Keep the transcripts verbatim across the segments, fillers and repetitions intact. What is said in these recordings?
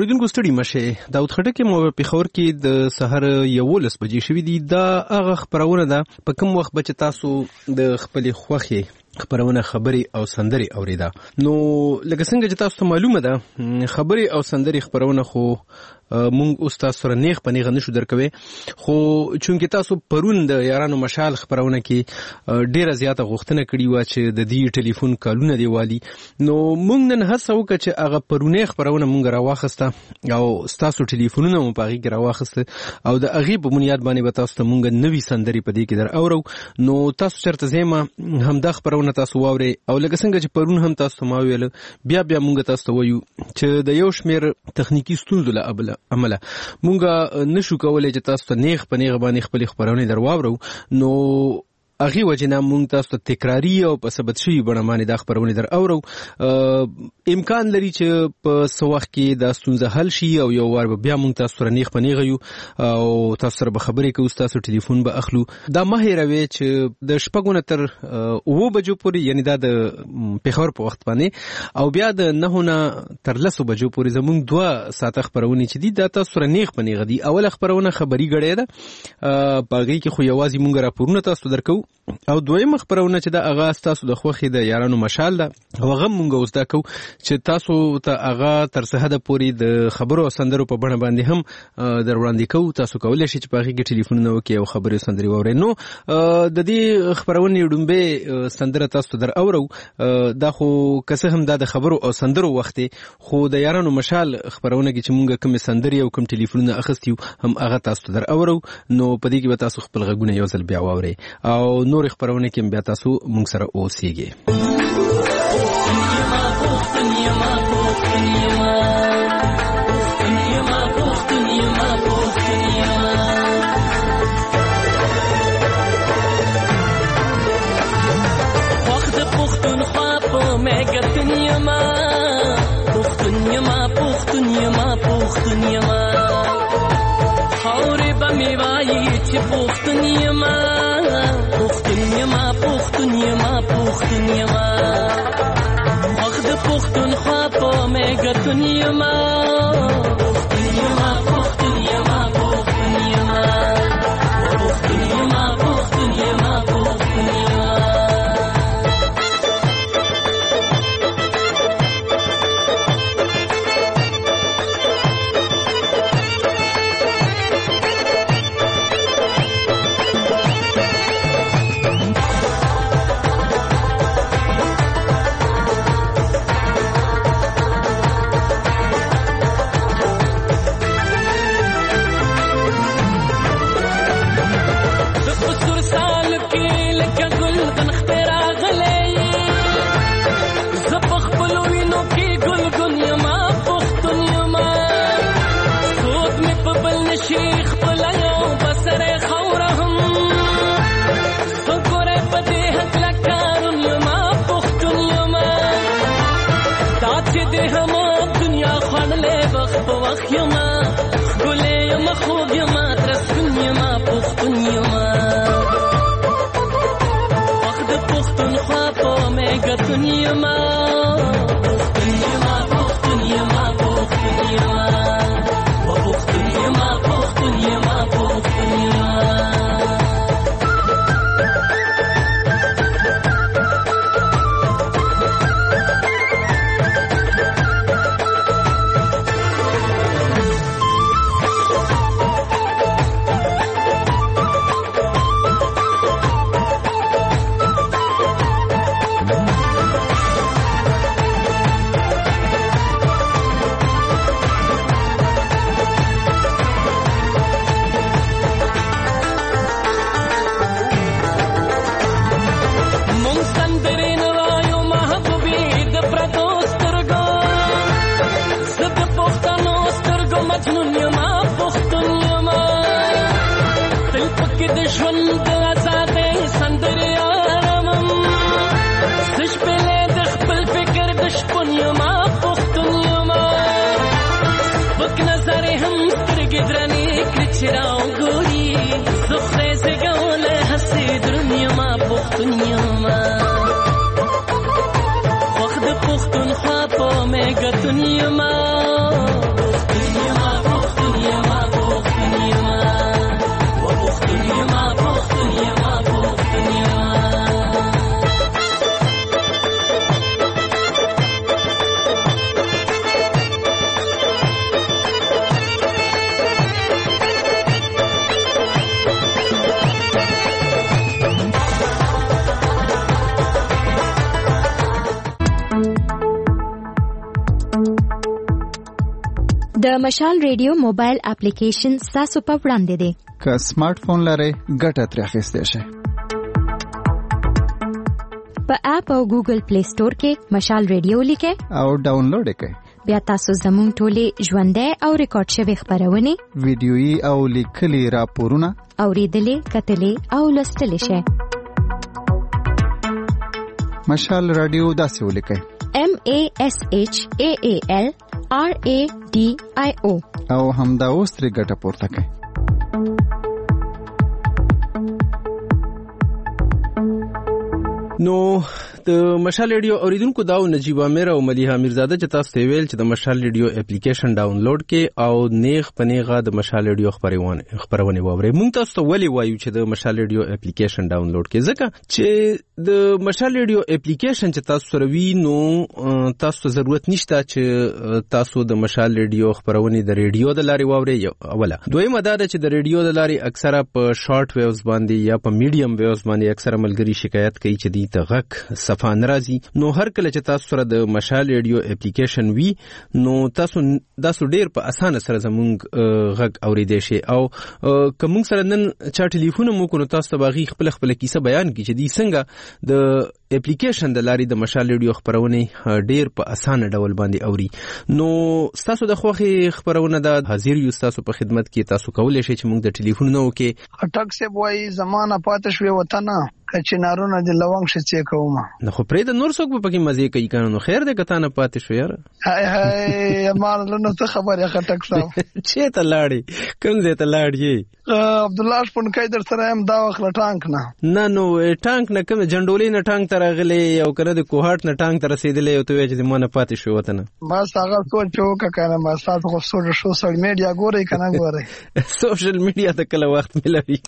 اوریدونکو ستړي مشه. داود خټک مو په پېښور کې د سحر یولس بجې شوې دي. دا هغه خبرونه ده په کوم وخت به چې تاسو د خپلې خوښې خبرونه خبري او سندري اوریدا. نو لکه څنګه چې تاسو ته معلومه ده خبري او سندري خبرونه خو مونږ اوس تاسو سره نیغ په نیغه نشو درکوي، خو چونکې تاسو پرون د یارانو مشال خبرونه کې ډیره زیاته غوښتنه کړې و چې د دې ټلیفون کالونه دی والی، نو مونږ نن هڅه وکړه چې هغه پرونه خبرونه مونږ راواخسته او تاسو ټلیفونونه مو پاغي کې راواخسته او د هغه په بنیاد باندې به تاسو ته مونږ نوې سندري په دې کې در اورو. نو تاسو چرته زما هم د خبرونه تاسو واوري او لکه څنګه چې پرون هم تاسو ما ویل بیا بیا مونږ تاسو ته وایو چې د یو شمیر تخنیکی ستونزو له ابله عمله مونږه نشو کولای چې تاسو ته نیغ په نیغ باندې خپل خبرونه درواورو. نو اغه وجنا مونږ تاسو ته تکراری او په ثبت شوی بڼه باندې د خبرونه در اورو. امکان لري چې په سوخ کې د ستونزه حل شي او یو وار بیا مونږ تاسو سره نیغ په نیغ یو او تاسو سره به خبرې کوو، تاسو ټلیفون به اخلو. دا مهیروي چې د شپږونه تر اوو بجو پورې یعنی دا د پېښور په وخت باندې او بیا د نهونه تر لسو بجو پورې زمونږ دوه ساعته خبرونه چې دي دا تاسو سره نیغ په نیغ دي. اوله خبرونه خبري غړې ده باغی کې خو یوازې مونږ راپورونه تاسو درکو او دویمه خبرونه چې دا اغاز تاسو د خوخي د یارانو مشال ده او هغه مونږ اوس دا کو چې تاسو ته اغا تر څه حد پورې د خبرو او سندرو په بڼه باندې هم در وړاندې کوو. تاسو کولای شئ چې په هغه کې ټلیفون وکړئ او خبرې سندري واورئ. نو د دې خبرونه ډومبه سندره تاسو در اورو دا خو کسه هم دا د خبرو او سندرو وخت خو د یارانو مشال خبرونه کې چې مونږ کوم سندري او کوم ټلیفونونه اخستیو هم هغه تاسو در اورو. نو په دې کې به تاسو خپل غږونه یو ځل بیا واورئ او نور خبرونه کې بیا تاسو مونږ سره اوسئ. وخت پختونخوا په مګه دنیا ما د مشال ریډیو موبایل اپلیکیشن تاسو په وړاندې دی. که سمارټ فون لرئ ګټه ترې اخیستی شئ. په اپ او ګوګل پلی سٹور کې مشال ریډیو لیکئ او ډاونلوډ یې کړئ. بیا تاسو زموږ ټولې ژوندۍ او ریکارډ شوي خپرونې ویډیويي او لیکلي راپورونه اورېدلې کتلې او لوستلی شئ. مشال رادیو داسې ولیکئ: M A S H A A L R A D I O او همدا اوس ترې ګټه پورته کړئ. نو د مشال ریډیو اوریدونکو دا نجیب امیر او ملیحه میرزاده چې تاسو ته ویل چې د مشال ریډیو اپلیکیشن ډاونلوډ کې او نیغ پنیغه د مشال ریډیو خبرونه خبرونه ووري. مونږ تاسو ته ولې وایو چې د مشال ریډیو اپلیکیشن ډاونلوډ کې؟ ځکه چې د مشال ریډیو اپلیکیشن چې تاسو سره وی نو تاسو ته ضرورت نشته چې تاسو د مشال ریډیو خبرونه د ریډیو د لارې ووري. اوله دویمه دا ده چې د ریډیو د لارې اکثره په شارټ ویوز باندې یا په میډیم ویوز باندې اکثره ملګری شکایت کوي چې دی ته غک صفه ناراضي. نو هر کله چې تاسو سره د مشال ریډیو اپلیکیشن وی نو تاسو تاسو ډیر په اسانه سره زموږ غک اوریدئ شئ او کوم سره نن چا ټلیفون مو کو نو تاسو ته باغی خپل خپل کیسه بیان کی چې دی څنګه د اپلیکیشن د لارې د مشال ریډیو خبرونه ډیر په اسانه ډول باندې اوري. نو تاسو د خوخي خبرونه د حاضر یو تاسو په خدمت کې تاسو کولای شئ چې موږ د ټلیفون نو کې اٹک سے وای زمانہ پاتې شوی وطن کچنارونه د لونګ شې کوم نو خو پرې د نور څوک په کې مزه کوي کنه خیر دې کته نه پاتې شو یار. هاي هاي مال نو څه خبره خټک صاحب چې ته لاړې کوم ځای ته لاړې؟ عبد الله شپون کای در سره هم دا وخت ټانک نه نه نو ټانک نه کوم جنډولې نه ټانک تر غلې او کنه د کوهات نه ټانک تر رسیدلې او ته چې مونږ پاتې شو وته نه بس هغه سوچ وکړه کنه ما تاسو خو سوشل میډیا ګورئ کنه ګورئ سوشل میډیا ته کله وخت ملوي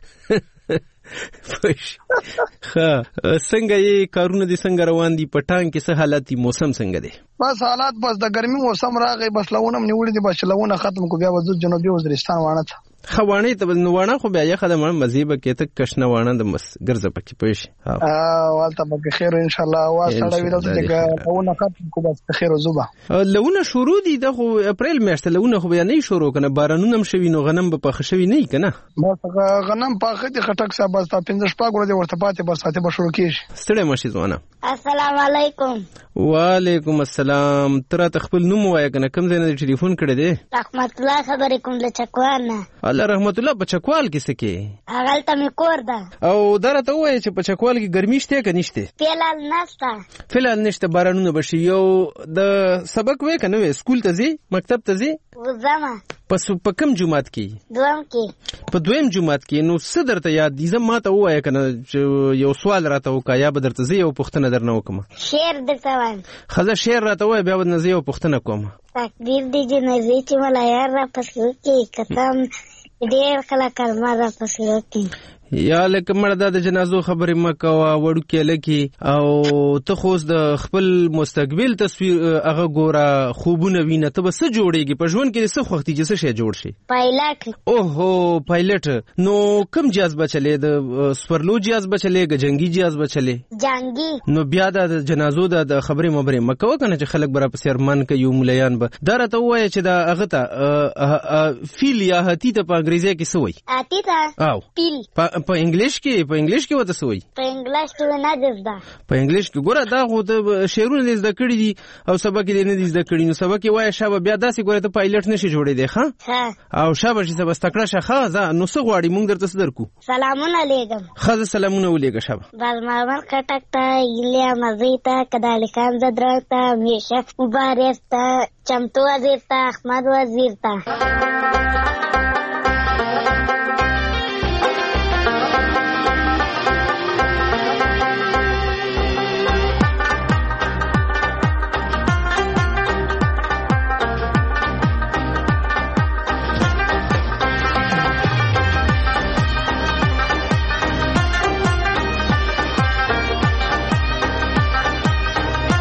پښ ها څنګه یې کارونه دي څنګه روان دي پټان کې څه حالت دي موسم څنګه دي؟ بس حالات بس د ګرمي موسم راغی بس لونه نیولې دي بس لونه ختم کو بیا وځو جنوبي وزیرستان وانه ته خوانه ته نو وانه خو بیا یې خدمه مزيبه کې ته کښنه وانه د مس ګرځه پکې پېښ ها والته به خیر ان شاء الله واسطه ویل ته لونه ختم کو بس خیر زوبه لونه شروع دي د خو اپریل میاشت لونه خو بیا نه شروع کنه بارانونه هم شوي نو غنم به پخ شوي نه کنه بس غنم پخ دي خټک صاحب بس تا پنځه شپږ ورځې ورته پاتې برساته به شروع کیږي. ستړي ماشي ځوانه السلام علیکم. وعلیکم السلام. تر ته خپل نوم وای کنه کوم ځای نه ټلیفون کړی دی؟ رحمت الله خبرې کوم له چکوال نه. الله رحمت الله په چکوال کې څه کې؟ هغه ته مې کور ده. او درته وای چې په چکوال کې ګرمي شته که نشته؟ فعلال نشته. فعلال نشته بارانونه بشي. یو د سبق وای کنه وای سکول ته ځي مکتب ته ځي؟ وزما. پس په کوم جمعات کې؟ دویم کې. په دویم جمعات کې. نو څه درته یاد دي؟ زه ماته وای کنه یو سوال راته وکا یا به درته زه یو پوښتنه درنه وکم. شعر درته وایم. خزه شعر راته وای بیا به زه یو پوښتنه کوم. تقدیر دی جنازې چې ملا یار را پسې کې قسم ډېر کله کلمه را پسې وکړي. یا لکه مړه دا د جنازو خبرې مکه وا وړو کې لکه او ته خو د خپل مستقبل تصویر هغه ګوره خوبونه وینه ته به څه جوړېږي په ژوند کې څه خوښتي چې څه شی جوړ شي؟ پایلټ. اوهو پایلټ. نو کوم جهاز بچلې د سپرلو جهاز بچلې ګ جنگي جهاز بچلې؟ جنگي. نو بیا د جنازو د خبرې مبرې مکه وکنه چې خلک برا په سرمان کې یو مليان به دا راته وایي چې دا هغه ته فیل یا هتی ته په انګریزي کې څه وایي؟ هتی ته او پیل. په انګلیش کې په انګلیش کې وته سوې په انګلیش کې نه دزدا په انګلیش کې ګوره دا خو د شعرونه دې زده کړی دي او سبق دې نه دې زده کړی نو سبق یې وای شابه بیا داسې ګوره ته پایلټ نشي جوړې دی ښا او شابه چې سبا ستکړه شخه ځه نو څه غواړي مونږ درته صدر کو. سلامونه علیکم. خاص سلامونه علیکم شابه. بازمامر کټک ته ایلیا مزیتا کدالکان زدرتا میشه مبارک ته چمتو وزیر ته احمد وزیر ته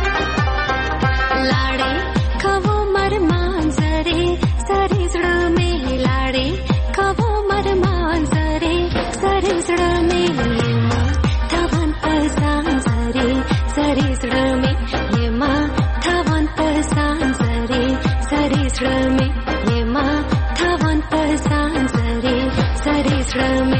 लाड़े खवो मर मांजरे सारे जुड़ में زړه مې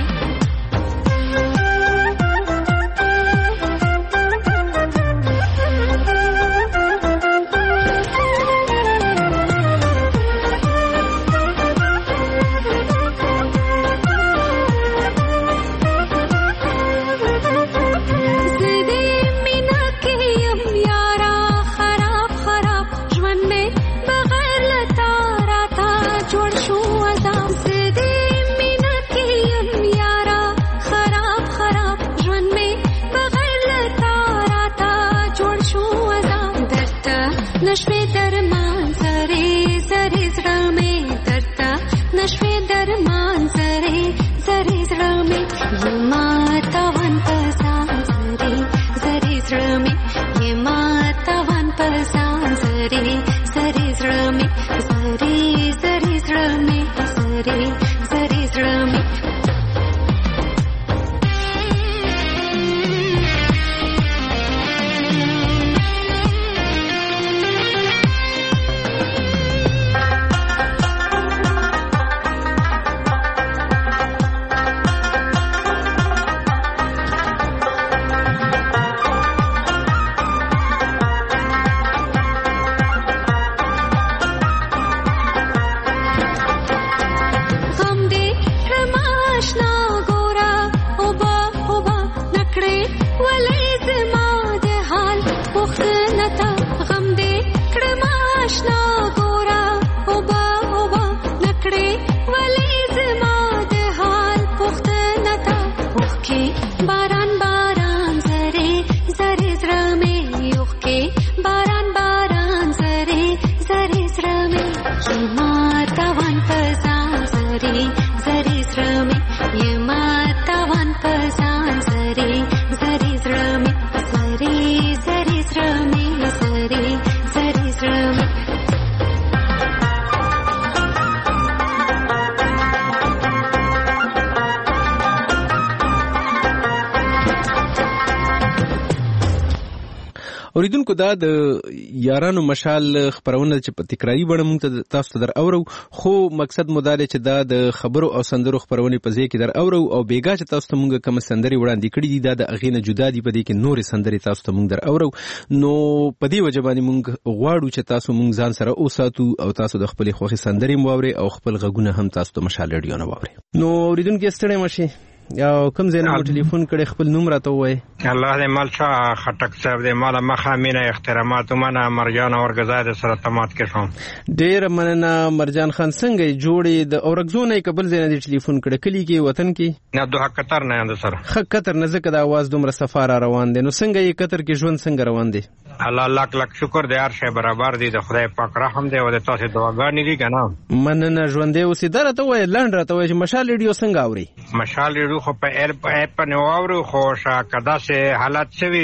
اوریدونکو دا د یارانو مشال خبرونه چې په تکراری بڼه موږ ته تاسو ته در اورو خو مقصد مو دا دی چې دا د خبرو او سندرو خبرونه په ځای کې در اورو او بیګا چې تاسو ته موږ کوم سندري وړاندې کړې دي دا د اغینه جدا دي په دې کې نور سندري تاسو ته موږ در اورو نو په دې وجه باندې موږ غواړو چې تاسو موږ ځان سره اوساتو او تاسو د خپل خوخي سندري مواوري او خپل غږونه هم تاسو ته مشال رادیو نه واوري نو اوریدونکو ستړي مشي یا کوم ځای نه ټلیفون کړي خپل نوم راته وای الله دې مال شاه خټک صاحب دې مال مخه مینه احترامات منه مرجان اورګزای د سره تمات کې شوم ډیر مننه مرجان خان څنګه جوړې د اورګزونه قبل ځای نه ټلیفون کړي کلی کې وطن کې نه دوه قطر نه اند سره خ قطر نه زکه د आवाज دومره سفر روان دي نو څنګه یې قطر کې ژوند څنګه روان دي الله لاک لاک شکر دې هر شی برابر دي د خدای پاک رحم دی او د تاسو دعاګانې دي کنه مننه ژوند دې اوسې درته وای لاند راته وای چې مشال ریډیو څنګه اوري مشال ریډیو خو په ایر په نوورو خو شاکدا سه حالت شوی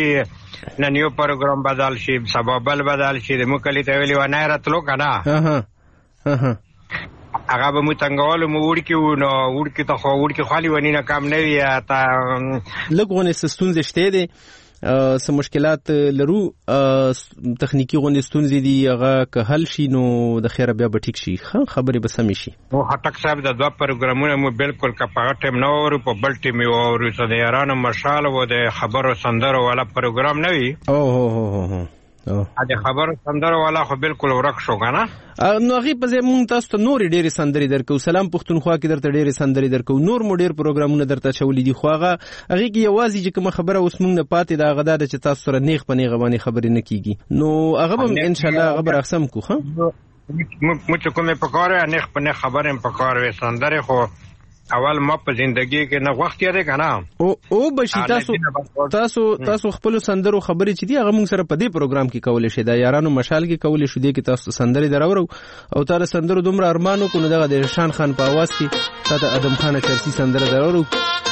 نن یو پروګرام بدل شي سبب بدل شي د مکلی ته ویلی و نه راتلو کنه ها ها هغه به مو څنګهول مو وړکی نو وړکی ته خو وړکی خالی ونی نه کم نه وی تا لګونه سستون زشته دي سم مشکلات لرو تخنیکی غونډې ستونزې دي هغه که حل شي نو د خیره بیا به ټیک شي خبرې به سمې شي او هټک صاحب د دوه پروګرامونه مو بالکل کپاغه ټیم نو ورو په بل ټیم یو ورو څه د یارانو مشال و د خبرو سندرو والا پروګرام نه وی او هو هو هو ا د خبرو سندرو والا خو بالکل ورک شو کنه نو هغه په ځای مونږ تاسو ته نور ډېری سندري درکو سلام پښتونخوا کې درته ډېری سندري درکو نور مو ډېر پروګرامونه درته چولې دي خو هغه هغه کې یوازې چې کوم خبره اوس مونږ نه پاتې دا غدا چې تاسو سره نیغ په نیغه باندې خبرې نه کیږي نو هغه به ان شاء الله خبر اقسم کو ها مو چې کومه پکاره نیغ په نیغ خبرې پکاره وې سندره خو اول ما په ژوندۍ کې نه وخت یې کنه او او بشي تاسو تاسو تاسو خپل سندرو خبرې چې دی هغه موږ سره په دې پروګرام کې کولې شي دا یارانو مشال کې کولې شو دی کې تاسو سندري دراورو او تر سندرو دومره ارمانو کو نه دغه د شان خان په आवाज کې تاسو ادم خان چرسی سندره دراورو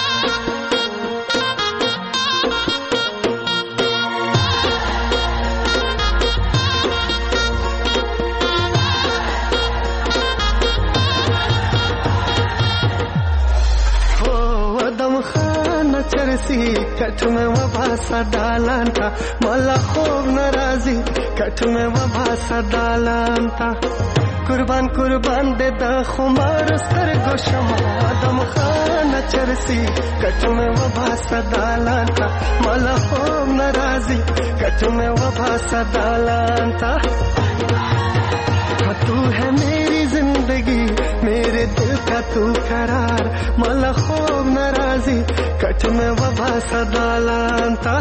کټ مې و باسا دالان تا مولا خوب ناراضي کټ مې و باسا دالان تا कुर्बान कुर्बान दे द खुमार सर गोशमा दम खान चरसी कट में वबा सदालांता मला हो नाराजी कट में वबा सदालांता तू है मेरी जिंदगी मेरे दिल का तू करार मला हो नाराजी कट में वबा सदालांता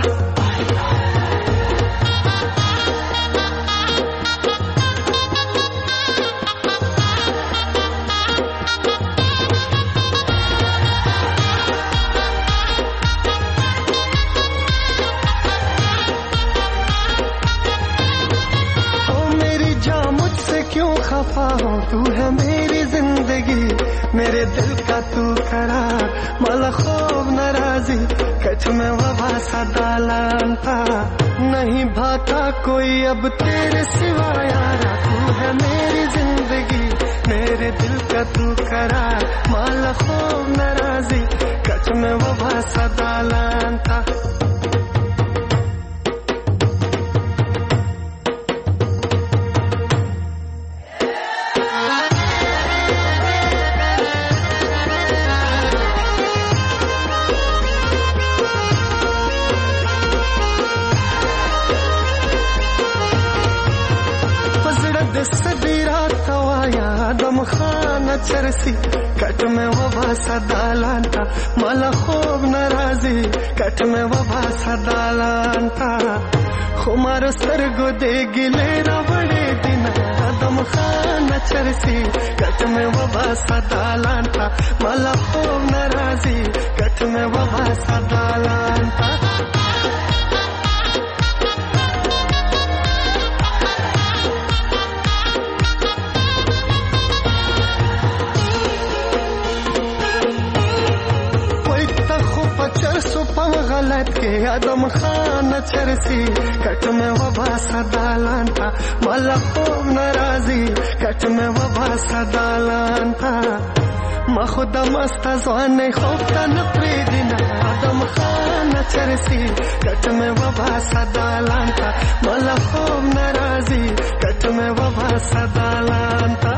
क्यों खफा हो तू है मेरी जिंदगी मेरे दिल का तू करार मला खूब नाराजी कच में वबा सदालांता नहीं भाता कोई अब तेरे सिवा यारा तू है मेरी जिंदगी मेरे दिल का तू करार मला खूब नाराजी कच में वबा सदालांता चरसी कट में वबा सदालांता मला खूब नाराजी कट में वबा सदालांता खुमारो सरगो दे गिले बड़े दिन दम खान चरसी कट में वबा सदालांता मला खूब नाराजी कट में वबा सदालांता गलत के आदम खान चरसी कट में वबा सदालांता मला खूब नाराजी कट में वबा सदालांता मा खुदा मस्ता ज़वाने खोफ्ता न प्रेदिना आदम खान चरसी कट में वबा सदालांता मला खूब नाराजी कट में वबा सदालांता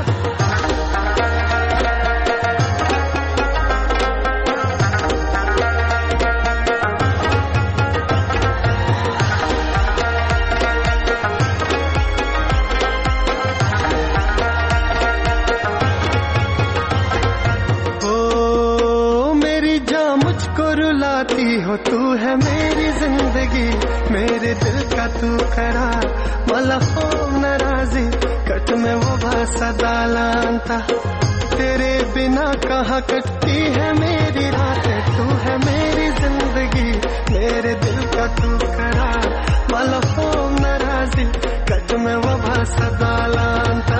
हो तू है मेरी जिंदगी मेरे दिल का तू करार मला हो नाराजी कट में वबा सदालांता तेरे बिना कहाँ कटती है मेरी रातें तू है मेरी जिंदगी मेरे दिल का तू करार मला हो नाराजी कट में वबा सदालांता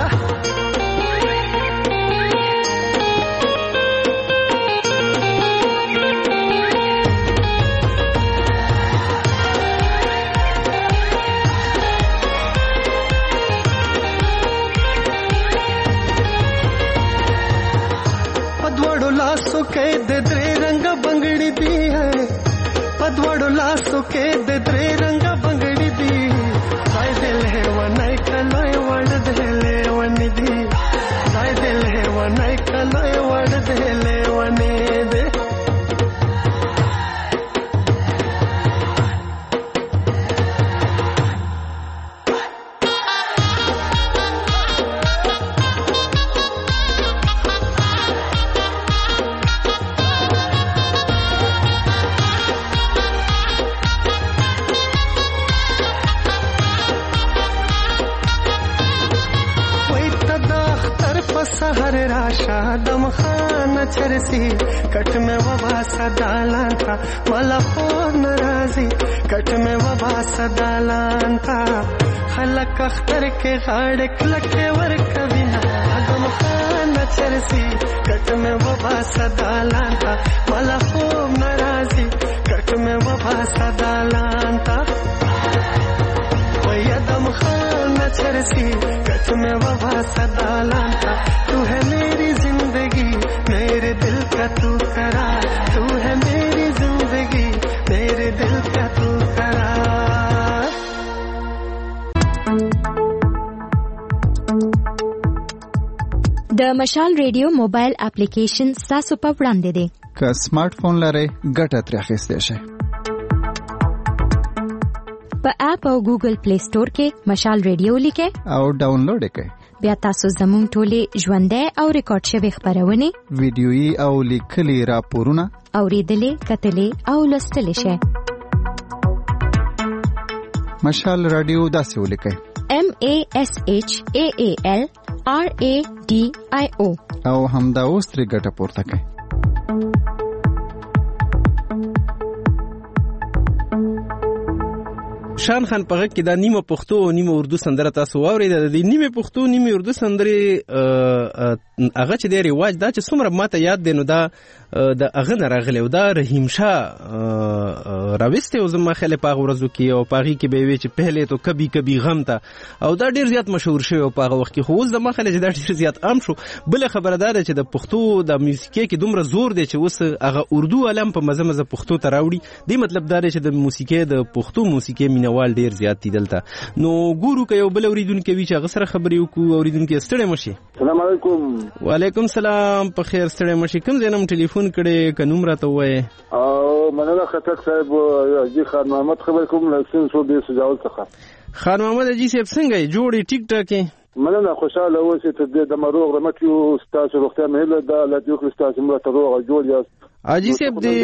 के दे रंग बंगड़ी दी है पदवड़ो लासो के दे रंग बंगड़ी दी साय दिल है वनाई कलोय वड़ देले वनिदी साय दिल है वनाई कलोय वड़ देले वने दे सहर राशा दम खान चरसी कट में वबा सदालांता मला हो नाराजी कट में वबा सदालांता खलक अख्तर के गाड़े लखे वर कविना दम खान चरसी कट में वबा सदालांता मला हो नाराजी कट में वबा सदालांता वया दम खान चरसी कट में वबा सदालांता तू है मेरी जिंदगी मेरे दिल का तू करार तू है मेरी जिंदगी मेरे दिल का तू करार د مشال ریډیو موبایل اپلیکیشن تاسو په وړاندې دی. که سمارټ فون لرئ ګټه ترې اخیستی شئ. په اپ او ګوګل پلی سٹور کې مشال ریډیو لیکئ او ډاونلوډ یې کړئ. بیا تاسو زموږ ټولې ژوندۍ او ریکارډ شوي خپرونې ویډیويي او لیکلي راپورونه اورېدلې کتلې او لوستلی شئ. مشال رادیو داسې ولیکئ: M A S H A A L R A D I O او همدا اوس ترې ګټه پورته کړئ. شان خان په غږ کې دا نیمه پښتو او نیمه اردو سندره تاسو واورېده. د دې نیمه پښتو نیمه اردو سندرې هغه چې دی رواج دا چې څومره ماته یاد دی نو دا د هغه نه راغلی او دا رحیم شاه راوستی او زما خیال په هغه ورځو کې او په هغې کې به یې وی چې پهلې تو کبي کبي غم ته او دا ډېر زیات مشهور شوی او په هغه وخت کې. خو اوس زما خیال چې دا ډېر زیات عام شو. بله خبره دا ده چې د پښتو د موسیقۍ کې دومره زور دی چې اوس هغه اردو عالم په مزه مزه پښتو ته راوړي. دې مطلب دا دی چې د موسیقۍ د پښتو موسیقۍ مینوال ډېر زیات دي دلته. نو ګورو که یو بل اورېدونکی وي چې هغه سره خبرې وکړو. اورېدونکی ستړی مه شي. سلام علیکم. وعلیکم سلام. په خیر ستړی مه شي. کوم ځای نه م ټلیفون کړی که نوم راته ووایې؟ او مننه خټک صاحب حاجي خان محمد خبرې کوم له سین سو بې سجاول څخه. خان محمد حاجي صاحب څنګه یې؟ جوړ یې ټیک ټاک یې؟ مننه خوشحاله اوسئ. تر دې دمه روغ رمټ یو. ستاسو روغتیا مې هیله ده الله دې وکړي ستاسو مړه ته روغ او جوړ یاست. حاجي صاحب دې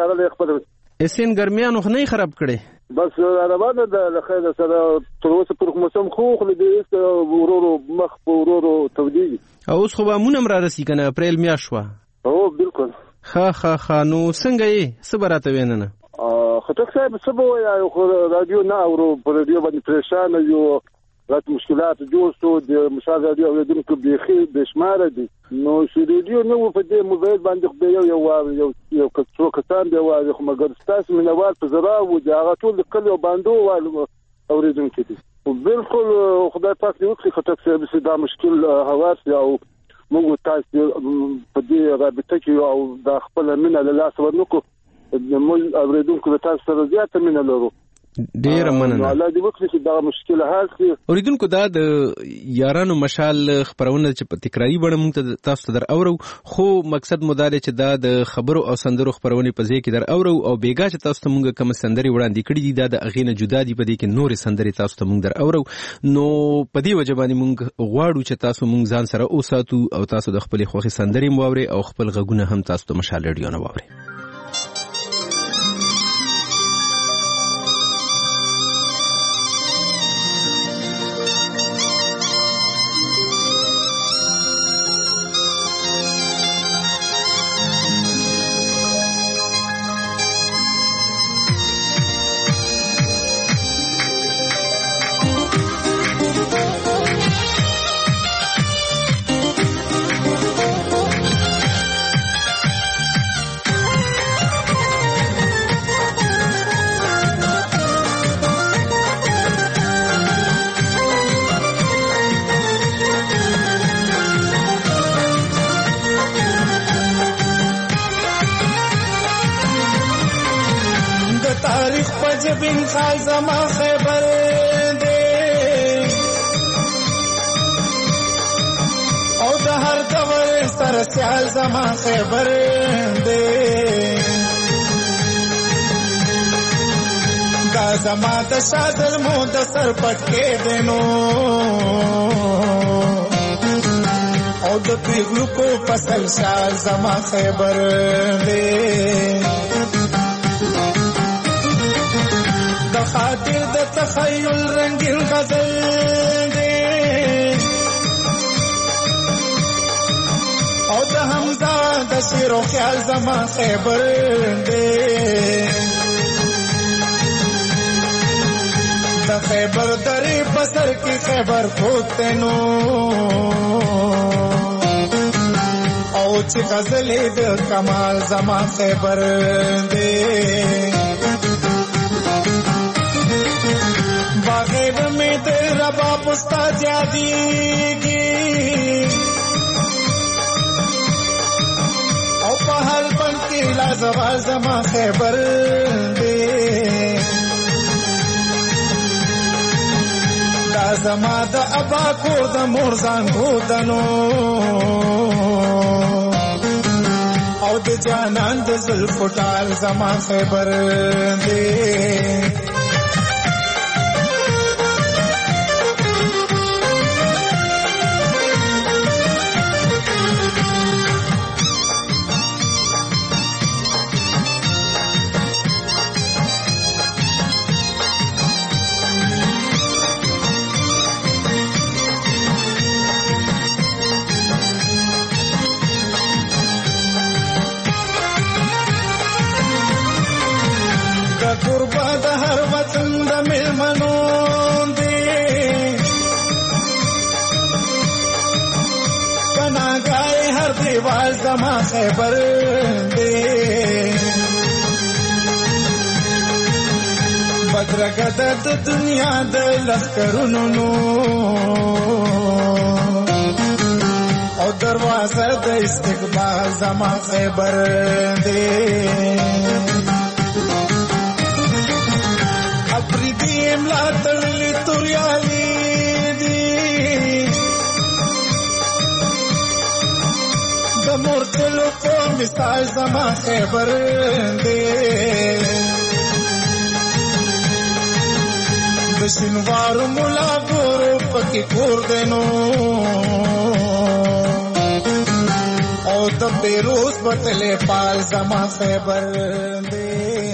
اسین ګرمیانو خو نه یې خراب کړی؟ بس روانه ده له خیره سره تر اوسه پورې موسم خو خو له دې ورو ورو مخ په ورو ورو تودېږي. اوس خو بامونه هم رارسي که نه؟ اپریل میاشت شوه. هو بالکل. ښه ښه ښه. نو څنګه یې؟ څه به راته وایې نن؟ خټک صاحب څه به وایو خو راډیو نه اورو. په راډیو باندې پریشانه یو. راته مشکلات جوړ شو. د مشال راډیو اورېدونکو بیخي بې شماره دي. نو چې راډیو نه وو په دې موبایل باندې خو به یو یو یو یو څو کسان دی وایي خو مګر ستاسو مینوال په زرا وو د هغه ټول د کلي او باندو اورېدونکي دي. بالکل خدای پاک دې وکړي خټک صاحب چې دا مشکل هوار شي او موږ تاسو په دې رابطه کې او د خپل مینه له لاسه ورنکړو. موږ اورېدونکو له تاسو سره زیاته مینه لرو. ډیره مننه. الله دې وکړي چې دا مشکل حل شي. اوریدونکو دا د یارانو مشال خبرونه چې په تکراری بڼه موږ ته تاسو ته در اورو خو مقصد مو دا دی چې دا د خبرو او سندرو خبرونه په ځای کې در اورو او بیګا چې تاسو ته موږ کوم سندري وړاندې کړې دي دا د اغې نه جدا دي په دې کې نورې سندري تاسو ته موږ در اورو. نو په دې وجه باندې موږ غواړو چې تاسو موږ ځان سره اوساتو او تاسو د خپل خوښي سندري مو اورئ او خپل غږونه هم تاسو ته مشال ریډیو نه واورئ. بن خال زما خیبر دے او د هر دور سره سیال زما خیبر دے دا زما د شادل مو د سر پټکې دینو او د پیغلو کو فصل شال زما خیبر دے خاطر د تخیل رنگین غزل دے او د حمزه د شعر او خیال زما خیبر دے د خیبر درې بسر کی خیبر پوتنو او چې غزل د کمال زما خیبر دے باغیب میں تیرا باپ استا جادیگی او پہل بن کی لازوال زما خیبر دے دا زما د ابا کور د مور زانګو دنو او د جانان د زلفو ټال زما خیبر دی زما خیبر دی بدرګه د دنیا د لخرونو نو او دروازه د استقبال زما خیبر دی خبرې دې ملا تړلې توریالي مورتلو کو مثال زما خیبر دی د شینوارو مولا ګورو پکې کور دینو او د بیروز بتلې پال زما خیبر دی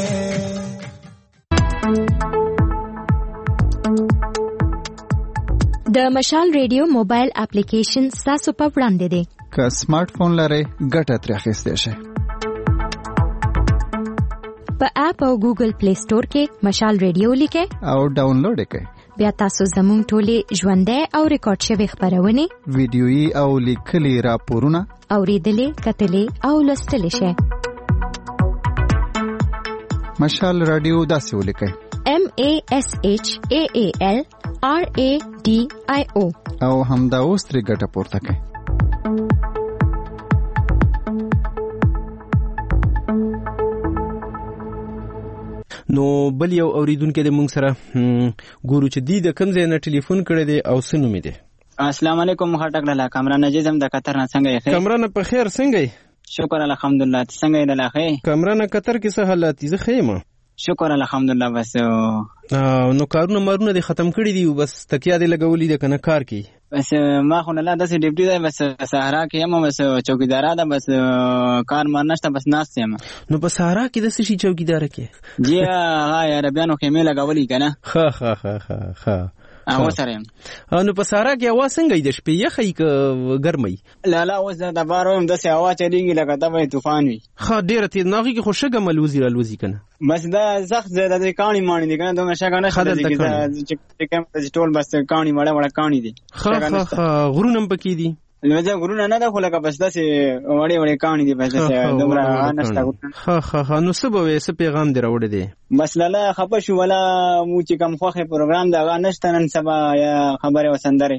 د مشال ریډیو موبایل اپلیکیشن تاسو په وړاندې دی که سمارټ فون لرئ ګټه ترې اخیستی شئ په اپ او ګوګل پلی سٹور کې مشال ریډیو لیکئ او ډاونلوډ یې کړئ بیا تاسو زموږ ټولې ژوندۍ او ریکارډ شوې خپرونې ویډیويي او لیکلي راپورونه اورېدلې کتلې او لوستلې شئ مشال رادیو داسې ولیکئ M A S H A A L R A D I O او همدا اوس ترې ګټه پورته کړئ نو بل یو اوریدونکو د مونږ سره ګورو چې دی د کوم ځای نه ټلیفون کړی دی او څه نوم دی السلام علیکم خټک لاله کامران نجیزم د قطر نه څنګه یې کامران په خیر څنګه یې شکر الحمدلله څنګه یې لاله کامران قطر کې څه حالات دي زه خیم شکر الحمدلله بس نو کارونه مارونه دي ختم کړی دي بس تکیا دي لګولې ده کنه کار کی بس ما خو نه لا داسې ډیوټي ده بس سهارا کې یم بس چوکیدار ده بس کار مار نشته بس ناست یم نو په سهارا کې د څه شي چوکیدار کې جی هغه عربیانو خیمه لګولې کنه ها ها ها ها او سره نو په سهارا کې هوا څنګه د شپې یخی ک ګرمي لا لا اوس د بارو د سه هوا چلیږي لکه د طوفان وي خا ډیره تیز ناغي کې خوشګه ملوزي را لوزي کنه بس دا زخ زړه د کانی مانی دي کنه دوه شګه نه شته چې کوم ټول بس کانی وړه وړه کانی دي خا خا غرونم پکې دي لږه غرونه نه ده خو لکه بس داسې وړې وړې کانی دي بس داسې دومره نشته ها ها ها نو څه به څه پیغام دی راوړی دی بس لاله خپه شو ولا مو چې کوم خوخه پروګرام دا نشته نن سبا یا خبره وسندره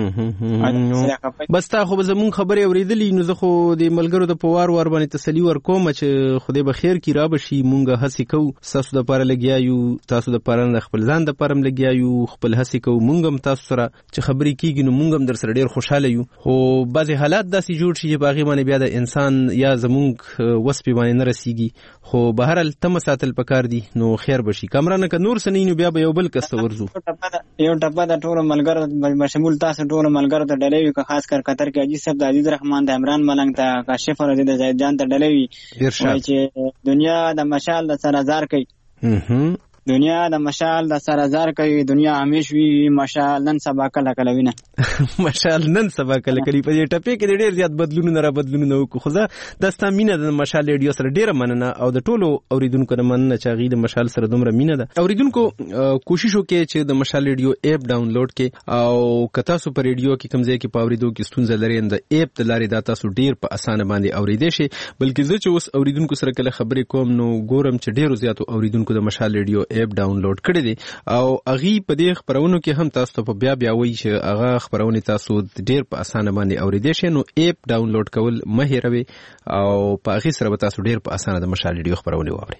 بس تا خو زمون خبره اوریدلې نو زه خو د ملګرو د پوار ور باندې تسلی ور کوم چې خدای به خیر کی را بشي مونږه هڅه کوو تاسو د پاره لګیایو تاسو د پاره د خپل ځان د پاره لګیایو خپل هڅه کوو مونږم تاسو سره چې خبرې کیږي نو مونږم در سره ډیر خوشاله یو خو بعضی حالات داسې جوړ شي چې باغی باندې بیا د انسان یا زمونږ وسپې باندې نه رسیږي خو بهر ال تم ساتل پکار دي نو خیر بشي کمرانه ک نور سنینو بیا به یو بل کس ورزو یو ټپه د ټول ملګرو بشمول تاسو ټول ملګرو ته ډلې وي که خاص کر قطر کې عجیب صاحب د عزیز رحمان د عمران ملنګ ته کاشف رضی د زید جان ته ډلې وي چې دنیا د مشال د سر هزار کوي دنیا د مشال د سر هزار کوي دنیا همیش وی مشال نن سبا کله کله وینه مشال نن سبا کله کله په دې ټپه کې ډېر زیات بدلونه را بدلونه وکړو خو زه د ستامینه د مشال ریډیو سره ډېر مننه او د ټولو اوریدونکو نه مننه چې غي د مشال سره دومره مینه ده اوریدونکو کوشش وکړئ چې د مشال ریډیو اپ ډاونلوډ کړئ او کته سو پر ریډیو کې کوم ځای کې پاوریدو کې ستونزه لري د اپ د لارې د تاسو ډېر په اسانه باندې اوریدئ شي بلکې زه چې اوس اوریدونکو سره کله خبرې کوم نو ګورم چې ډېر زیاتو اوریدونکو د مشال ریډیو اپ ډاونلوډ کړی دي او اغي په دې خبرونو کې هم تاسو ته بیا بیا وایي چې اغه خبرونه تاسو ډېر په اسانه باندې اوریدئ شي نو اپ ډاونلوډ کول مه هېروئ او په اغي سره به تاسو ډېر په اسانه د مشال ریډیو خبرونه واورئ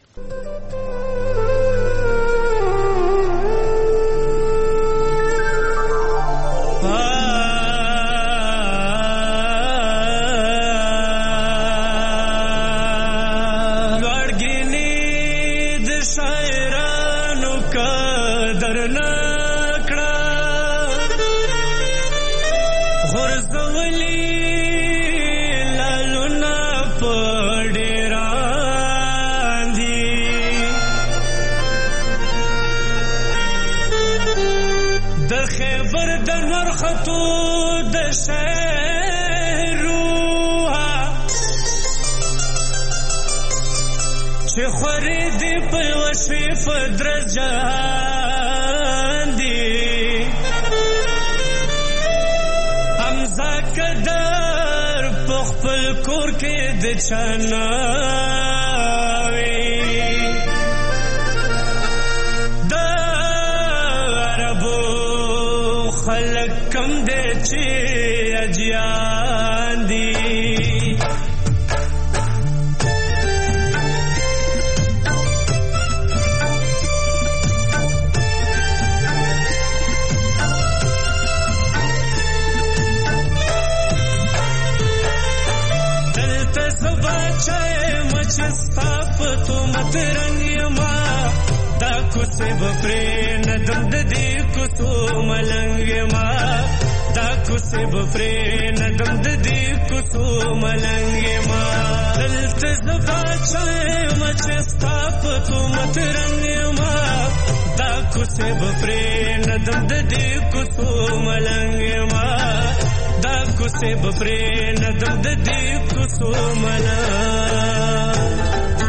خطو د شهروها چې خوري دی په وشي فدرجان دی امزا قدر په خپل کور کې د چناوي د عربو خلق کم دې چې اجیان دي से बफरे नदम ददी कुसो मलंग मा दाकु से बफरे नदम ददी कुसो मलंग मा दलत जबा चाहे मचस्ताप तो मत रंग मा दाकु से बफरे नदम ददी कुसो मलंग मा दाकु से बफरे नदम ददी कुसो मलंग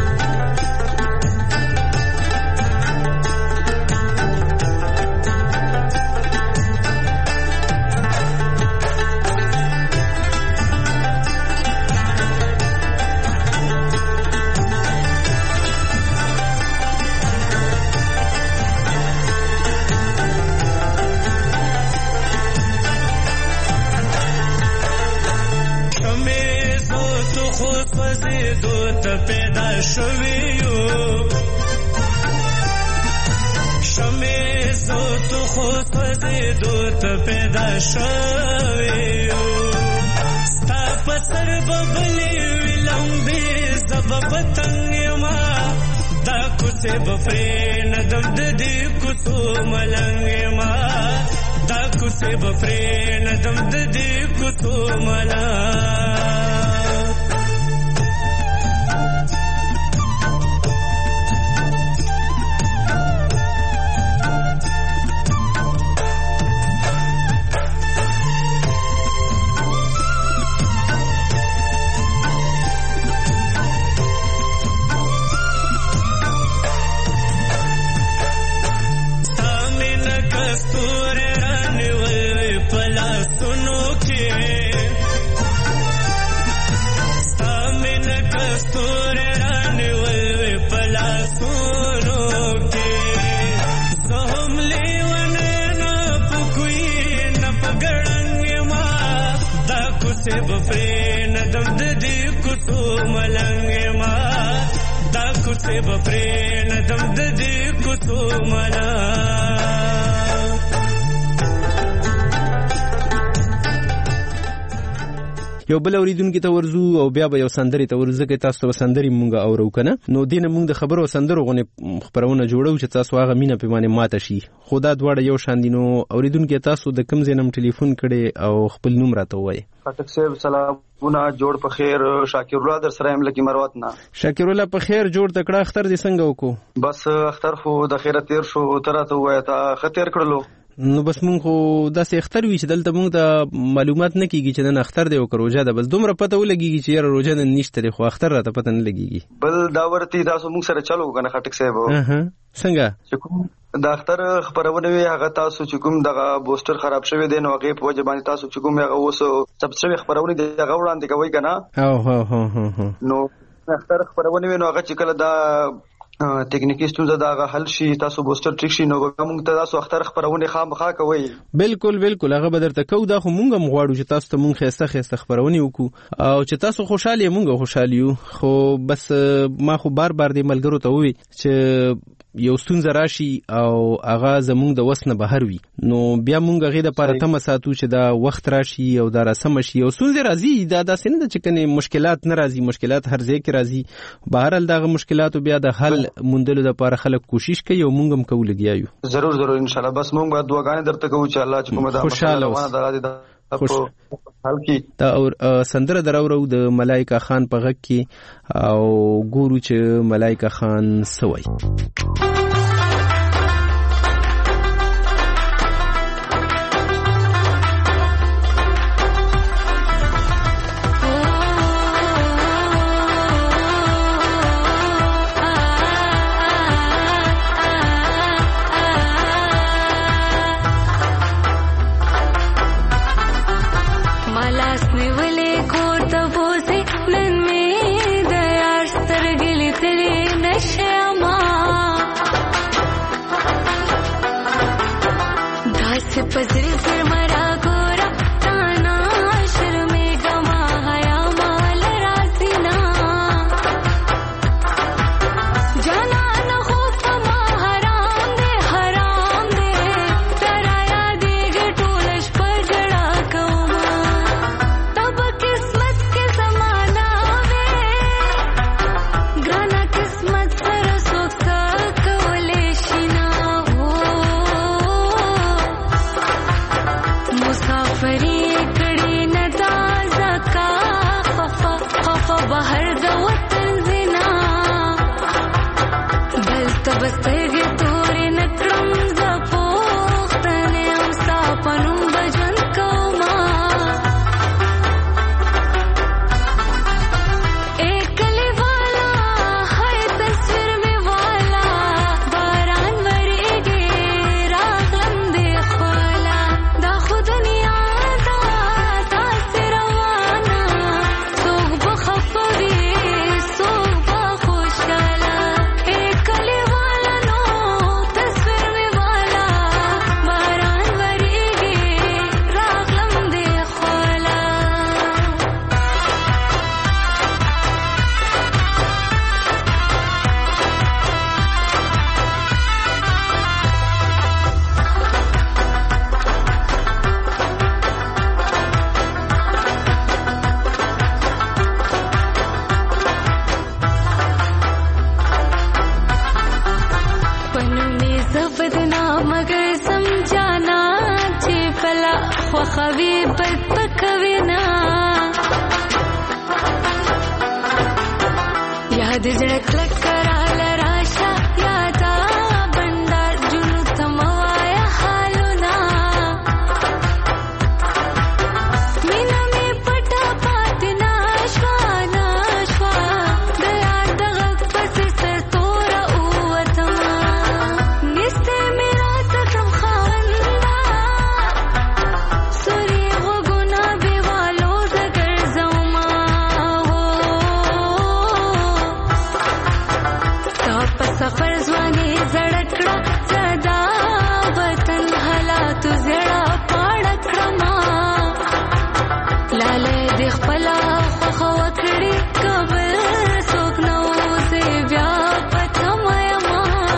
पैदा शवियो शमे जो तो खुद फजे दो त पैदा शवियो स्ता पसर बबली विलंबे जब पतंग मा दा कुसे बफरे नदम ददी कुसो मलंग मा दा कुसे बफरे नदम ददी कुसो मलंग से बफरे नदम ददी कुसो मलंग मा दाकु से बफरे नदम ददी कुसो मलंग یو بل اوریدونکو ته ورزو او بیا به یو سندري ته ورزو کې تاسو به سندري مونږه اورو کنه نو دینه مونږ د خبرو سندرو غونه خبرونه جوړو چې تاسو هغه مینه په معنی ماته شي خدا دواړه یو شان دي نو اوریدونکو تاسو د کم زینم ټلیفون کړي او خپل نوم راته وایي خټک صاحب سلامونه جوړ په خیر شاکر الله در سره املکی مروت نه شاکر الله په خیر جوړ تکړه اختر دې څنګه وکړو بس اختر خو د خیره تیر شو تراته وای تا خطر کړلو نو بس مونږ خو داسې اختر وی چې دلته مونږ ته معلومات نه کیږي چې نن اختر دی او روزه ده بس دومره پته ولګیږي چې یاره روزه نه نشته خو اختر راته پته نه لګیږي بل دا ورته تاسو مونږ سره چلو کنه خټک صاحب اها څنګه چې کوم د اختر خبرونه وی هغه تاسو چې کوم دغه بوستر خراب شوی دی نو هغه په وجه باندې تاسو چې کوم هغه اوس سبسکرایب خبرونه دی هغه وړاندې کوي کنه او ها ها ها نو اختر خبرونه وی نو هغه چې کله دا ټیکنیکی ستونزه دا حل شي تاسو بوستر ټریک شي نو موږ ته تاسو اختر خبرونه خامخا کوي بالکل بالکل هغه بدرته کو دا خو موږ هم غواړو چې تاسو ته موږ خسته خسته خبرونه وکړو او چې تاسو خوشاله موږ خوشاله یو خو بس ما خو بار بار دې ملګرو ته وی چې یو ستونزه راشي او هغه زموږ د وسنه بهر وي نو بیا موږ هغه د لپاره تم ساتو چې دا وخت راشي او دا رسم شي او ستونزه راځي دا داسې نه چې کني مشکلات نه راځي مشکلات هر ځای کې راځي بهر ال دغه مشکلات بیا د حل موندلو لپاره خلک کوشش کوي او موږ هم کوو لګیایو ضرور ضرور ان شاء الله بس موږ به دعاګانې درته کوو چې الله چې کومه دا خوشاله وانه خوش حل کی دا اور سندره دراورو د ملائکه خان په غږ کې او ګورو چې ملائکه خان سوي بسترګې تورې نکړم زه پوښتنې هم ستا په نوم به ژوند کومه ای کلیوالا هی تصویر مې والا باران ورېږي راغلم دې خواله دا خو دنیا ده داسې روانه څوک به خفه وي څوک به خوشحاله ای کلیوالا نو تصویر مې والا باران ورېږي راغلم دې خواله پنومې زه بدنامه ګرځم جانا چې پله خوښوي بد به کوي نه یاد زړه کلک راله راشه یادا بنډار جونو ته مه وایه حالونه مینه مې پټه پاتې نه شوه نه شوه د یار د غږ پسې سرتوره ووتمه نیستې مې راته کړم خاونده سوري غوږونه بېوالو زه ګرځومه ستا په سفر ځواني زړه کړه زه دا وطن حالاتو زړه پاړه کړمه لالی دې خپله خوښه وکړي که بل څوک نه و زه بیا په تمه یمه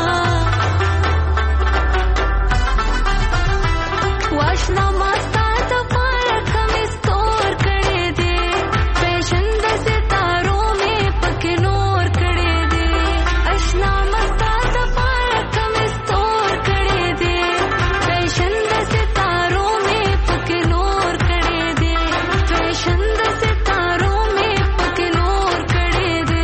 واشنا ما ستا دپاره کمې ستور کړې دي فیشن د ستارو مې پکې نور کړې دي اشنا ما ستا دپاره کمې ستور کړې دي فیشن د ستارو مې پکې نور کړې دي فیشن د ستارو مې پکې نور کړې دي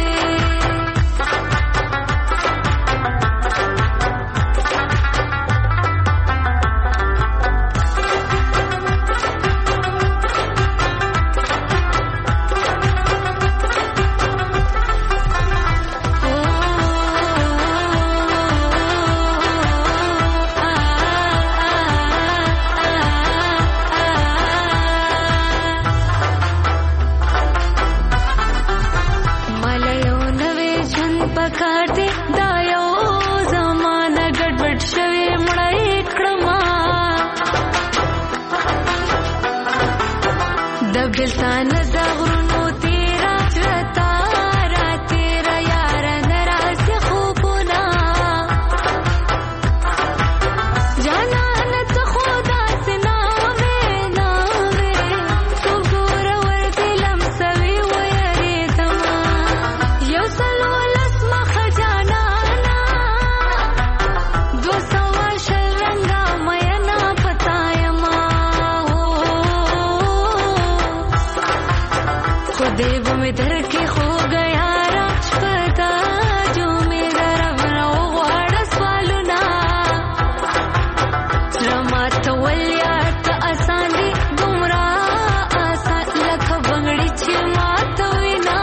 مالا یو نوی ژوند پکار دی دا یو زمانه ګډوډ شوې مړه یې کړمه د بېلتانه د غرونو تېره زړه تاره تېره یاره نه راځي خوبونه جانانه ته خو داسې نه وې نه وې څو ګوره ورځې لمسوي ویرېدمه یو سلو لس مخه جانانه دوه سوه شل رنګه میینه په تا یمه خدای به مې درکړي خوږه یاره شپه ده جو مې د رب نه وغواړه سوالونه زړه ماتول یار ته اسان دي دومره اسان لکه بنګړي چې ماتوي نه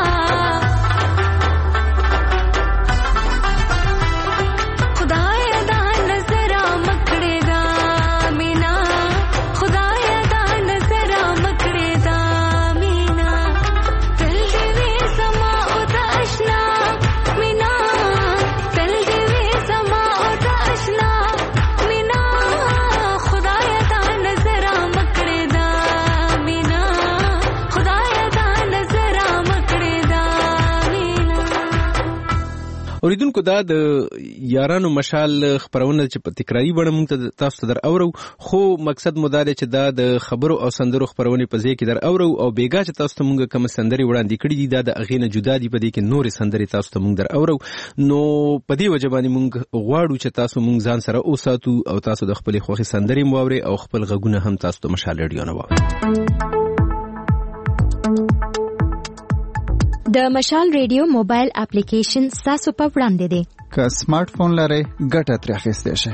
خدایه دا نظره مه کړې دا مینا خدایه دا نظره مه کړې دا مینا تل دې وي زما او د اشنا مینا تل دې وي زما او د اشنا مینا خدایه دا نظره مه کړې دا مینا خدایه دا نظره مه کړې دا مینا اوریدونکو دا د یارانو مشال خبرونه چې په تکراری بڼه مونږ ته تاسو ته در اورو خو مقصد مو دا دی چې دا د خبرو او سندرو خبرونه په ځای کې در اورو او بیګا چې تاسو ته مونږ کوم سندري وړاندې کړې دي دا د اغینه جدا دي په دې کې نورې سندري تاسو ته مونږ در اورو نو په دې وجه باندې مونږ غواړو چې تاسو مونږ ځان سره اوساتو او تاسو د خپل خوښي سندري مواوري او خپل غږونه هم تاسو ته مشال رادیو نه واوري د مشال ریډیو موبایل اپلیکیشن ستاسو په وړاندې دی. که سمارټ فون لرئ ګټه ترې اخیستی شئ.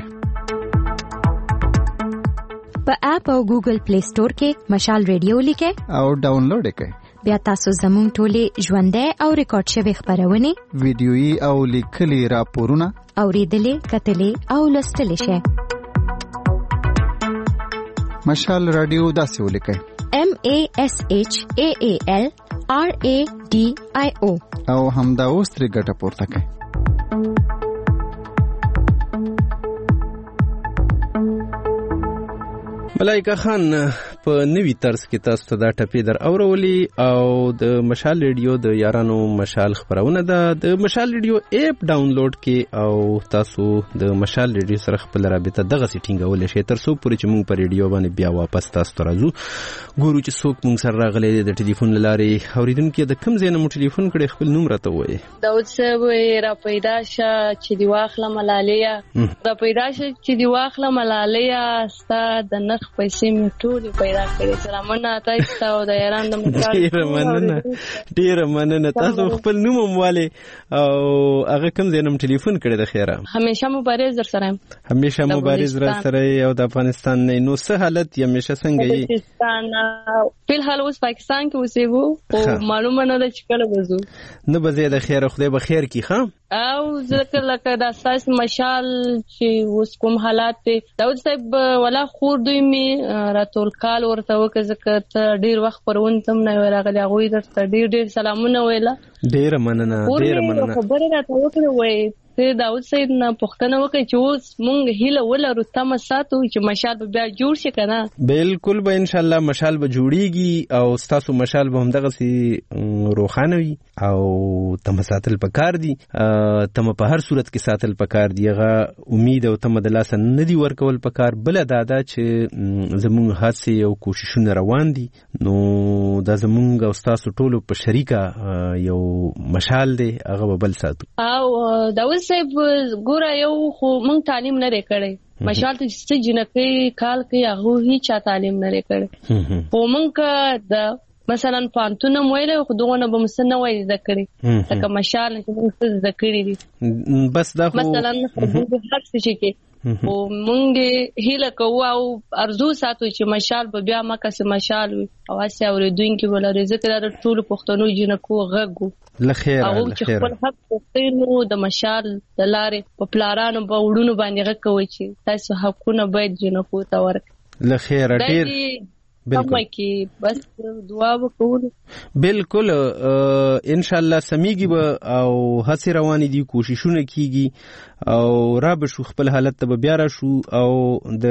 په اپ او ګوګل پلی سٹور کې مشال ریډیو لیکئ او ډاونلوډ یې کړئ. بیا تاسو زموږ ټولې ژوندۍ او ریکارډ شوې خپرونې ویډیويي او لیکلي راپورونه اورېدلې کتلې او لوستلې شئ. مشال رادیو داسې ولیکئ: M A S H A A L R A D I O او همدا اوس ترې ګټه پورته کړئ. ملائکه خان په نوی طرز کې تاسو ته دا ټپې در اورولي او د مشال ریډیو د یارانو مشال خبرونه ده. د مشال ریډیو اپ ډاونلوډ کې او تاسو د مشال ریډیو سره خپل رابطه دغه سیټینګول شي تر څو پورې چې مونږ په ریډیو باندې بیا واپس تاسو ته راځو. ګورو چې څوک مونږ سره راغلي د ټلیفون لارې. اوریدونکو د کوم ځای نه مو ټلیفون کړي خپل نوم راته وایي. داود صاحب را پیدا شه چې دی واخله ملالیا را پیدا شه چې دی واخله ملالیا ستا د نخ پیسې مې ټولې پیدا کړې. سلامونه تاسو ته او د یاران د مشال. ډیره مننه ډیره مننه. تاسو خپل نوم هم والي او هغه کوم ځای نه ټلیفون کړی د خیره؟ همیشه مبارز در سره همیشه مبارز را سره او د افغانستان نه. نو څه حالت یې همیشه څنګه یې؟ پاکستان په حال اوس پاکستان کې اوسېږو او معلومه نه ده چې کله وځو. نه به زه د خیره خدای به خیر کی ښه. او ذکر لکه د اساس مشال چې اوس کوم حالات دي داود صاحب ولا خور دوی می راتول کال ورته وکړه ځکه ته ډیر وخت پرون تم نه راغلی هغه درته ډیر ډیر سلامونه ویله. ډیر مننه ډیر مننه. خبره راته وکړه وای ته داود صاحب نه پښتنه وکړي چې اوس مونږ هیله ولرو تم ساتو چې مشال به بیا جوړ شي کنه. بالکل به ان شاء الله مشال به جوړیږي او تاسو مشال به هم دغه سي روخانه وي او تم ساتل پکار دي. تم په هر صورت کې ساتل پکار دی. هغه امید او تم د لاس نه دی ورکول پکار. بل دادا چې زموږ هڅې او کوششونه روان دي نو دا زموږ او تاسو ټولو په شریکه یو مشال دی هغه بل ساتو. او داود صاحب ګوره یو خو مونږ تعلیم نه کړی مشال ته چې جنکې کال کې هغه هیڅ تعلیم نه کړی خو مونږ د مثلا پانتونه مویله خو دغه به مسنه وای ذکرې لکه مشال چې موږ ذکرې دي بس دا خو مثلا هر څه شي کې او مونږ هیله کوو او ارزو ساتو چې مشال به بیا مکه سه مشال وي او اسه اوریدونکو ولر ذکر د ټول پښتنو جنکو غږو لخیر او چې خپل حق پښتنو د مشال د لارې په پلارانو په وډونو باندې غکوي چې تاسو حقونه باید جنکو ته ورک. لخیر ډیر بالکل بس دعا وکړو. بالکل ان شاء الله سميږي به او هڅه روانې دي کوششونه کیږي او را به شو خپل حالت ته بیا را شو او د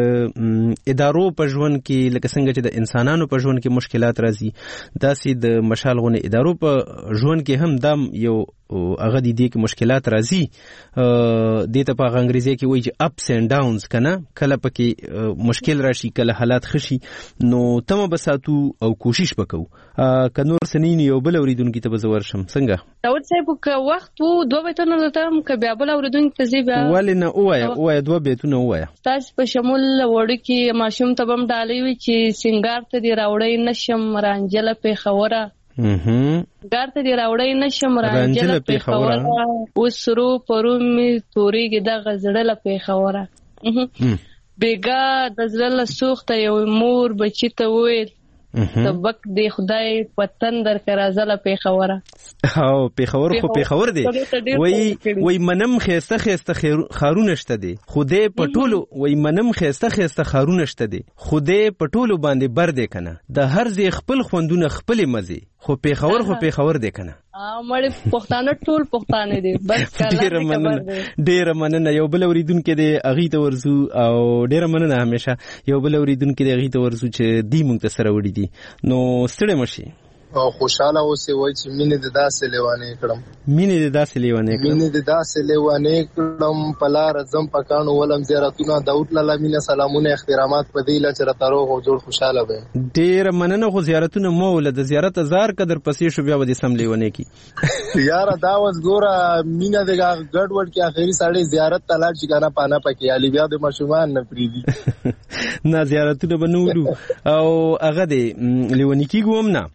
ادارو په ژوند کې لکه څنګه چې د انسانانو په ژوند کې مشکلات راځي داسې د مشال غونې ادارو په ژوند کې هم دام یو هغه د دې کې مشکلات راځي. د ته په انګریزي کې وایي چې اپس اند ډاونز کنه کله پکې مشکل راشي کله حالات خشي نو تم بساتو او کوشش وکاو. ک نور سنین یو بل اوریدونکو ته بزور شم څنګه داود صاحب ک وخت وو دوه بیتونه لته ک بیا بل اوریدونکو ته زی بیا ولنه وایا وایا دوه بیتونه وایا تاسو په شمول وړ کې ماشوم ته بم ډالې وی چې سنگار ته دی راوړې نشم رانجله په خوره هم ګارته دی راوړې نشم رانجله په خوره وسرو پرومي توريګه د غزړه په خوره بیګا د زړه سوخته یو مور بچی ته ویل سبق دی خدای وطن در کرازله په خوره او په خور خو په خور دی وای وای منم خيسته خيسته خارونه شته دی خوده پټولو وای منم خيسته خيسته خارونه شته دی خوده پټولو باندې بر دی کنه د هر ځای خپل خوندونه خپل مزي خو په خور خو په خور دی کنه ا مړ پښتانه ټول پښتانه دي بس کله ډیر مننه ډیر مننه یو بل اوریدونکو دی اغي ته ورزو او ډیر مننه همیشه یو بل اوریدونکو دی اغي ته ورزو چې دی مونږ ته سره وړي دي نو ستړي مشي او خوشاله اوسې وای چې مینه د داسې لیوانې کړم مینه د داسې لیوانې کړم مینه د داسې لیوانې کړم پلار زم پکانو ولم زیارتونه داوود لاله مینه سلامونه احترامات په دی لچ راترو او جوړ خوشاله به ډیر مننه خو زیارتونه موله د زیارت هزار قدر پسې شو بیا ودی سم لیوانې کی یار داوس ګوره مینه د ګډ وډ کې اخیری ساړې زیارت تلاړ چې کنه پانا پکې علي بیا د مشومان نه پریدي نه زیارتونه بنولو او هغه دی لیوانې کی ګوم نه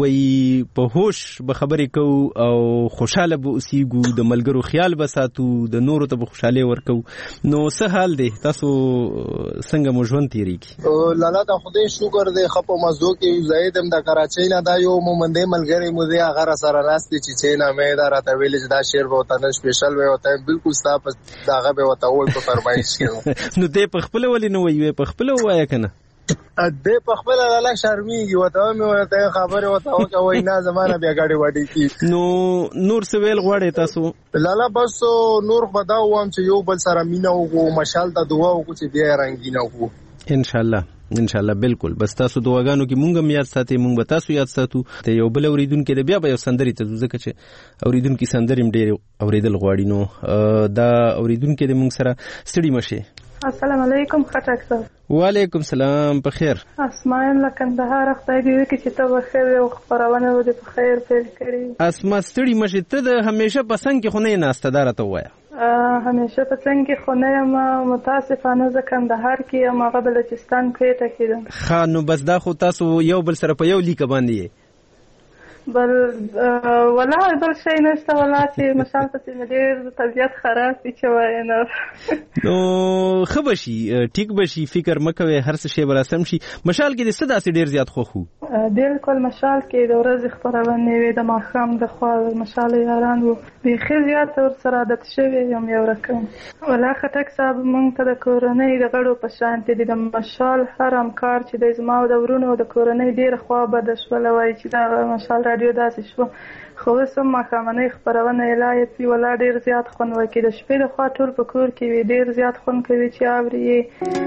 وایي په هوش به خبرې کوو او خوشاله به اوسېږو، د ملګرو خیال به ساتو، د نورو ته به خوشحالي ورکوو. نو څه حال دی تاسو، څنګه مو ژوند تېرېږي؟ لالا د خدای شکر دی، ښه په مزو کې زاید هم د کراچۍ نه دا یو مومندی ملګری مو دی، هغه را سره ناست دی چې چې نامې دا راته ویلې چې دا شعر به ورته نن سپېشل وی ورته بلکل ستا په دغه به ورته ووایي په فرمایش کې. نو دی په خپله ولې نه وایي؟ په خپله ووایه که نه؟ دی په خپله لالا شرمېږي، ورته مې ورته خبرې ورته وکړه، وایي نه زما نه بیا ګاډې واډې کېږي. نو نور څه ویل غواړئ تاسو؟ لالا بس نور به دا ووایم چې یو بل سره مینه وکړو، مشال ته دعا وکړو چې بیا یې رنګینه وکړو. انشاءالله انشاءالله بالکل. بس تاسو دعاګانو کې مونږ هم یاد ساتئ، مونږ به تاسو یاد ساتو. ته یو بل اورېدونکی دی، بیا به یو سندرې ته ځو ځکه چې اورېدونکي سندرې هم ډېرې اورېدل غواړي. نو دا اورېدونکی دی مونږ سره، ستړي مه شئ. السلام علیکم خټک صاحب. وعلیکم سلام، په خیر. اسما یم له کندهار، خدای دې وکړي چې ته به خیر او خپرونه دې په خیر پیل کړي. اسما ستړي مه شئ، ته د همیشه په څنګ کې خو نه یې ناسته، دا راته ووایه. همیشه په څنګ کې خو نه یم، متاسفانه زه کندهار کې یم، هغه بلوچستان کویټه کې ده. ښه نو بس دا خو تاسو یو بل سره په یو لیکه باندې یې؟ بل ولا بل شی نشته، ولا چې مشال پسې مې ډېر طبیعت خراب وي چې وایې نه. نو ښه به شي، ټیک به شي، فکر مه کوئ، هر څه شی به راسم شي. مشال کې دې څه داسې ډېر زیات خوښ وو؟ بالکل مشال کې د ورځې خپرونې وې، د ماښام د خوا مشال یاران وو، بیخي زیات ورسره عادت شوی یم یو رقم. ولا خټک صاحب موږ ته د کورنۍ د غړو په شانتې دي، د مشال هر همکار چې د زما او د ورونو د کورنۍ ډېره خوا بده شوله، وایي چې دا مشال راډیو داسې شوه. خو اوس هم ماښامنۍ خپرونه یې لا یې ولا ډېر زیات خوند ورکوي، د شپې د خوا ټول په کور کې وي، ډېر زیات خوند کوي چې اوري یې.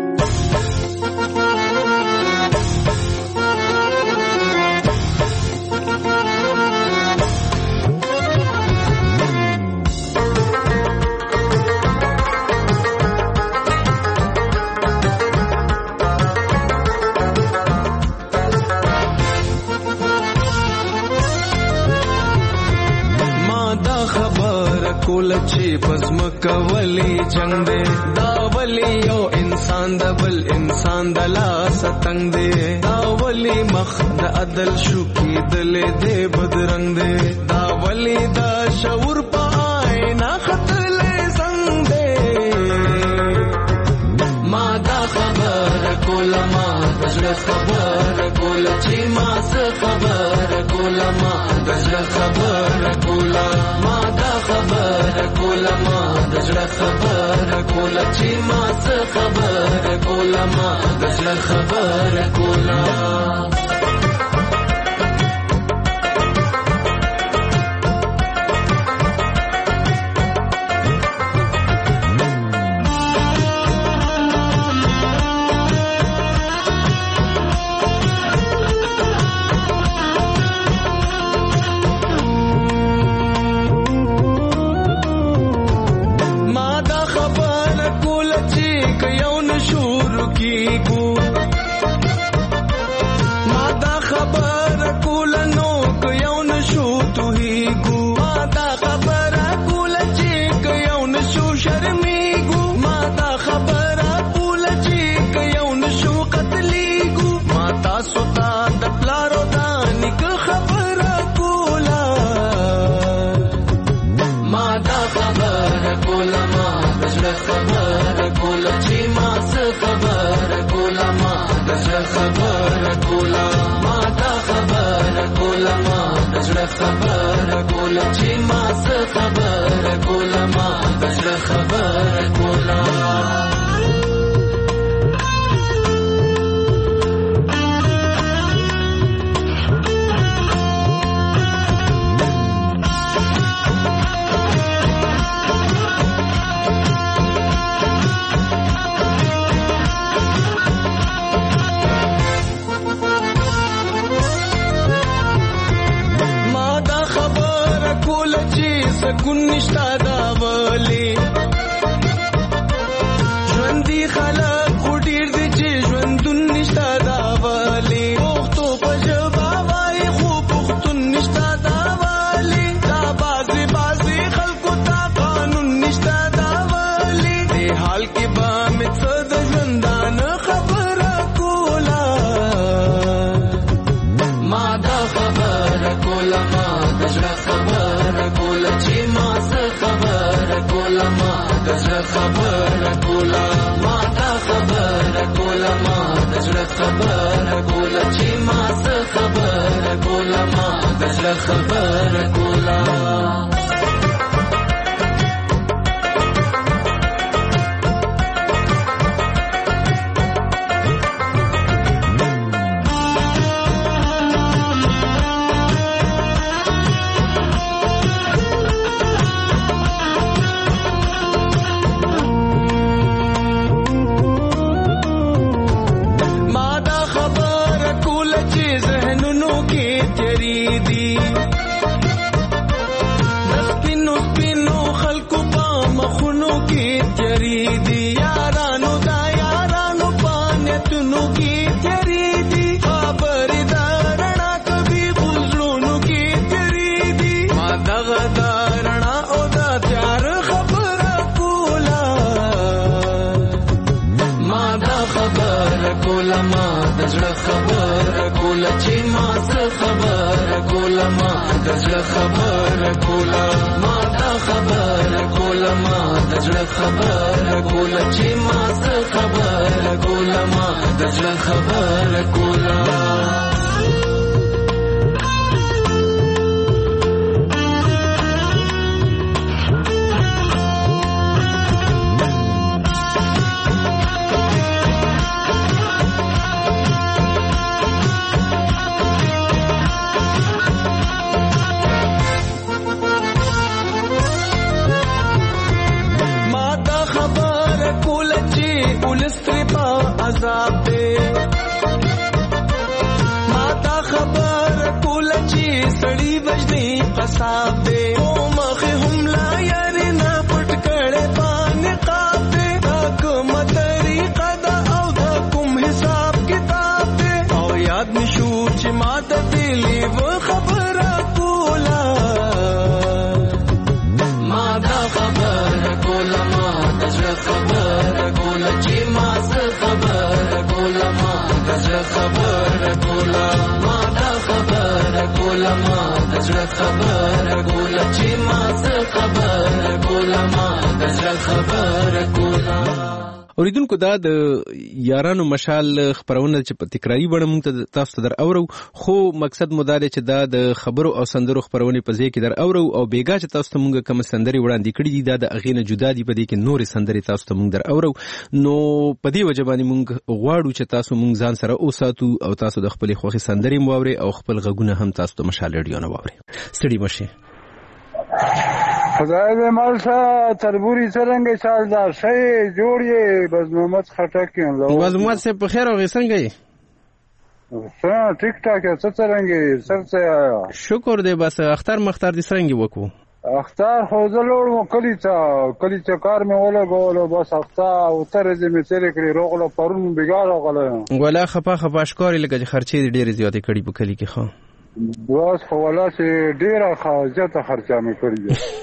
کوله چې پزما کولی جنگ دی، دا ولی یو انسان د بل انسان د لاس تنگ دی، دا ولی مخ د عدل شو کېدلې دی بدرنګ دی، دا ولی دا شعور په آئینه ختلې زنګ دی. ما دا خبره کوله، ما د زړه خبره کوله، چې ما څه خبره کوله، ما د زړه خبره کوله، ما دا خبره کوله، ما د زړه خبره کوله، چې ما څه خبره کوله، ما د زړه خبره کوله. خبره کوله چې ما څه خبره کوله، ما د زړه خبره کوله. سکون نشتا دا ولی ژوندي خلک خو ډېر دي چې ژوندون نشتا دا ولی، پښتو په ژبه وایي خو پښتون نشتا دا ولی، دا بازي بازي خلکو ته قانون نشتا دا ولی، دې حال کې به مې څه د ژوندانه خبره کوله. ما دا خبره دزړه خبره کوله ما دا خبره کوله ما دزړه خبره کوله چې ما څه خبره کوله ما دزړه خبره کوله دزړه خبره کوله چې ما څه خبره کوله ما دزړه خبره کوله ما دا خبره کوله ما دزړه خبره کوله چې ما څه خبره کوله ما دزړه خبره کوله عذاب دے ماتا خبر کوله چې سړی وجنی قصاب دے او مخه هم لا یاري نه پټ کړه باندې قاب دے دا کوم طریقه دا او دا کوم حساب کتاب دے او یاد نشو چې ماته دلی و خبره کوله ما دا خبره کوله ما دزړه خبره کوله چې ما څه خبره کوله ما دزړه خبره کوله ما دا خبره کوله ما دزړه خبره کوله چې ما څه خبره کوله ما دزړه خبره کوله اوریدونکو دا د یارانو مشال خبرونه چې په تکراری بڼه موږ ته تاسو ته در اورو خو مقصد مو دا دی چې دا د خبرو او سندرو خبرونه په ځای کې در اورو او بیګا چې تاسو ته موږ کوم سندري وړاندې کړې دي دا د اغینه جدا دي په دې کې نور سندري تاسو ته موږ در اورو نو په دې وجه باندې موږ غواړو چې تاسو موږ ځان سره اوساتو او تاسو د خپل خوخي سندري مواوري او خپل غږونه هم تاسو ته مشال ریډیو نه واوري ستړي مشه خدای دې مالسا تربوري څنګه سالدار شي جوړې بس محمد خټک یم بس محمد سے په خیر او څنګه یې څنګه ټیک ټاک څه څنګه سرڅه شکر دې بس اختر مختار دې څنګه وکړو اختر خو زلوړ مو کلی ته کلی ته کار مې ولا غولو بس اختر او تر دې مې تل کړی روغلو پرون بګاړو غل ولا خپه خپه اشکار لګه خرچې ډېرې زیاتې کړې په کلی کې خو بس خو ولا چې ډېره خرچه خرچه مې کړې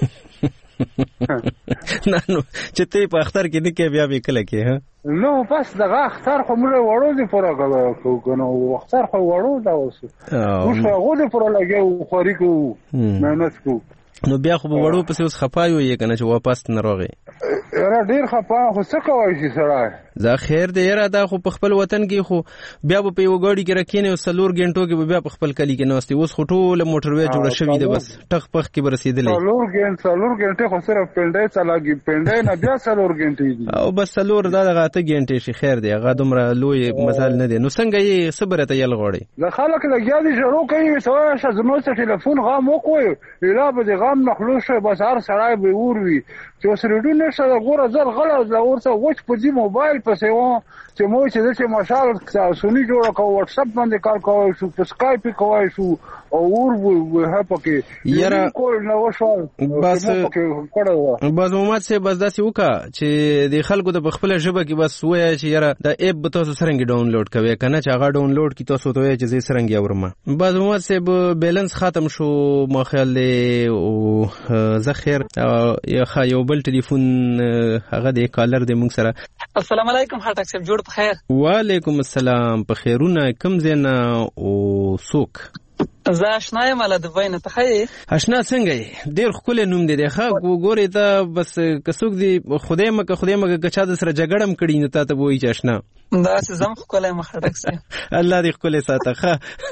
نه نو چې ته په اختر کې نه کې بیا به کله کې ها نو پس دغه اختر خو موږ وړو دي پورا کنه اختر خو وړو دا اوس اوس هغه دې پورا لګو خوري کو مهنت کو نو بیا خو وړو پسې اوس خپایو یې کنه چې واپس نه راغی را ډیر خپا خو څه کوي شي سره زه خیر دې یاره دا خو په خپل وطن کې خو بیا په یو غاډي کې راکینې او سلور غنټو کې بیا په خپل کلی کې نوستي اوس خټول موټروي جوړ شوی دی بس ټخ پخ کې برسیدلې سلور غنټه سلور غنټه خو صرف پندای چلاږي پندای نه بیا سلور غنټې دي او بس سلور دا دغه ته غنټې شي خیر دی هغه دومره لوی مزال نه دی نو څنګه یې صبر ته یل غوړي د خلک لګیا دي شروع کوي سوال شزمو ته ټلیفون غام وکوي اله به غام مخلوق شه بس هر سړی به وروي چې سرډو نشه غوړه زر غلا زورته وښ په دې موبایل پسې و چې مو چې د مشال سونی جوړ کو واتس اپ باندې کار کوي شو په سکایپ کوي شو او ور وه پکې یاره کول نو شو بس بس محمد سه بس داسې وکا چې د خلکو د خپل ژبه کې بس وای چې یاره د اپ به تاسو سره ډاونلوډ کوي کنه چې هغه ډاونلوډ کی تاسو ته چې زه سره اورم بس محمد سه بیلانس ختم شو ما خیال او زخیر یا خایو بل ټلیفون هغه د کالر د موږ سره السلام علیکم هټک صاحب جوړ په خیر وعلیکم السلام په خیرونه کوم زینا او سوک زه آشنا یم له دوبۍ نه. ته ښه یې؟ آشنا څنګه یې؟ ډېر ښکلی نوم دی دی ښه ګورې ته بس که څوک دي خدای مکه خدای مکه که چا د سره جګړه هم کړي نو تا ته به وایي چې آشنا داسې زه هم ښکلی یم خټک صاحب. الله دې ښکلی ساته. ښه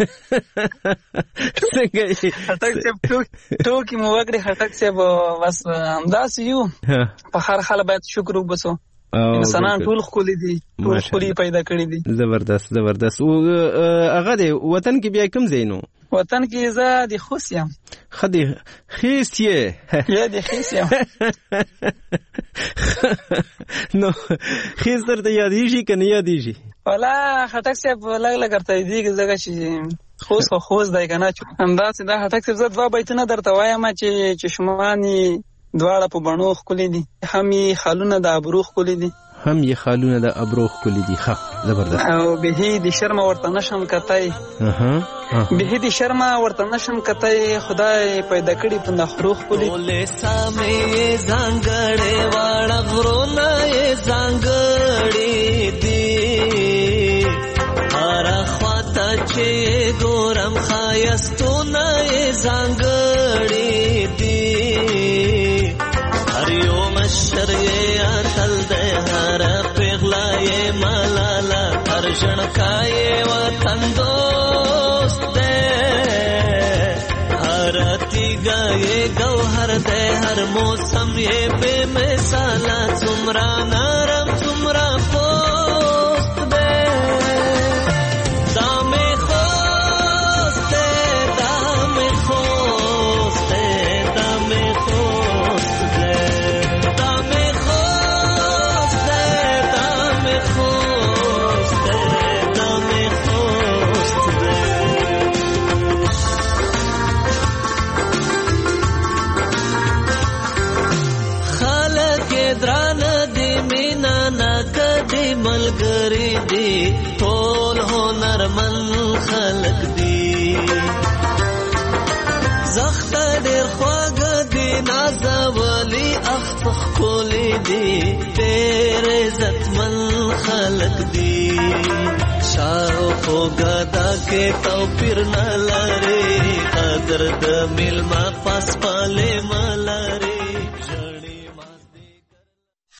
څنګه یې؟ خټک صاحب ټوکې مو وکړې خټک صاحب. بس همداسې یو په هر حال باید شکر وباسو. انسانان ټول ښکلي دي ټول ښکلي پیدا کړي دي. زبردست زبردست. هغه دی وطن کې بیا کوم ځای نو؟ وطن کې زه د خوست یم. ښه دی خیست یې یا د خیست یم. نو خیست درته یادېږي که نه یادېږي؟ والا خټک صاحب لږ لږ درته یادېږي ځکه چې خوست خو خوست دی که نه. همداسې دا خټک صاحب زه دوه بیتونه درته وایم چې چشمان یې دواړه په بڼو ښکلي دي. هم یې خالونه د ابرو ښکلي دي هم یې خالونه د ابرو ښکلي دي. ښه زبردست. او بهي د شرمه ورته نشم کتی. بهي د شرمه ورته نشم کتی. خدای پیدا کړي په نخرو ښکلي. ولې سامې یې ځانګړې واړه غرونه یې ځانګړې دي. هره خواته چې ګورم ښایستونه یې ځانګړې دي. هر یو مشر یې اتل دی هر پیغله یې ملاله هر ژړکا یې وطن دوست دی. هر تیږه یې ګوهر دی هر موسم یې بې مثاله څومره نرم څومره پوست دی. دا مې خوست دی دا مې خوست دی دا مې خوست دی. ملګری دی ټول هنرمن خلق دی. زخته ډېر خواږه دی نازولي اخ په ښکلي دی. ډېر عزتمن خلق دی. شاوخوا ګدا کې توپیر نه لري قدر د میلمه پاس پالې مل